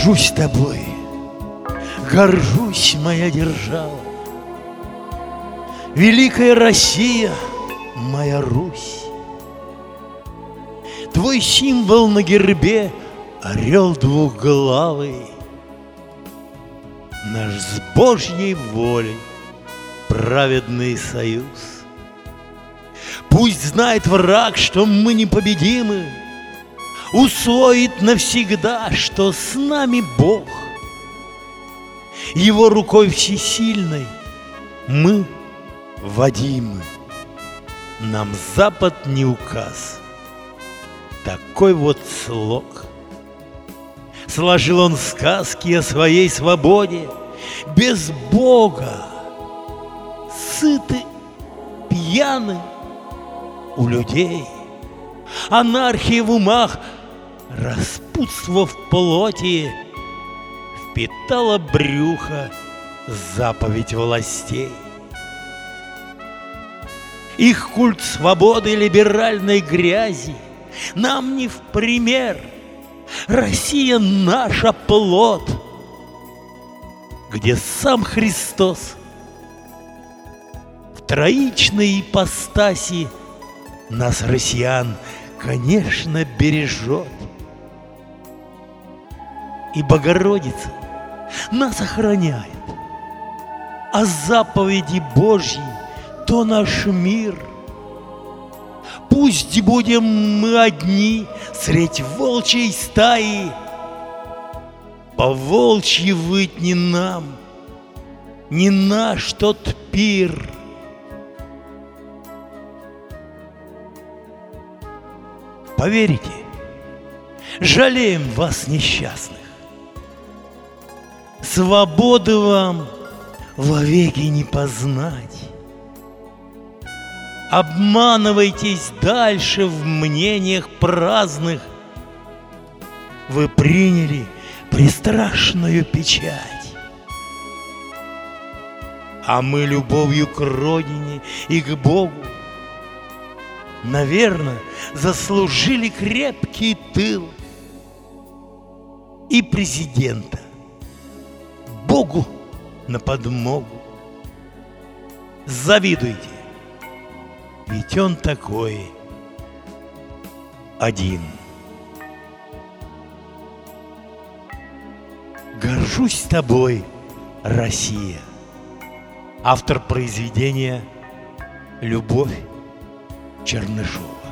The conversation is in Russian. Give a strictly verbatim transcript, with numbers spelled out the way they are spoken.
Горжусь тобой, горжусь, моя держава, великая Россия, моя Русь. Твой символ на гербе — орел двухглавый, наш с Божьей волей праведный союз. Пусть знает враг, что мы непобедимы, усвоит навсегда, что с нами Бог. Его рукой всесильной мы водимы, нам Запад не указ. Такой вот слог. Сложил он сказки о своей свободе. Без Бога сыты, пьяны у людей. Анархия в умах, распутство в плоти впитала брюхо заповедь властей. Их культ свободы либеральной грязи нам не в пример. Россия наша плод, где сам Христос в троичной ипостаси нас, россиян, конечно, бережет. И Богородица нас охраняет, а заповеди Божьи — то наш мир. Пусть будем мы одни средь волчьей стаи, по волчьи выть не нам, не наш тот пир. Поверите, жалеем вас, несчастных. Свободы вам вовеки не познать. Обманывайтесь дальше в мнениях праздных. Вы приняли пристрашную печать. А мы любовью к Родине и к Богу, наверное, заслужили крепкий тыл и президента Богу на подмогу. Завидуйте, ведь он такой один. Горжусь тобой, Россия. Автор произведения Любовь Чернышова.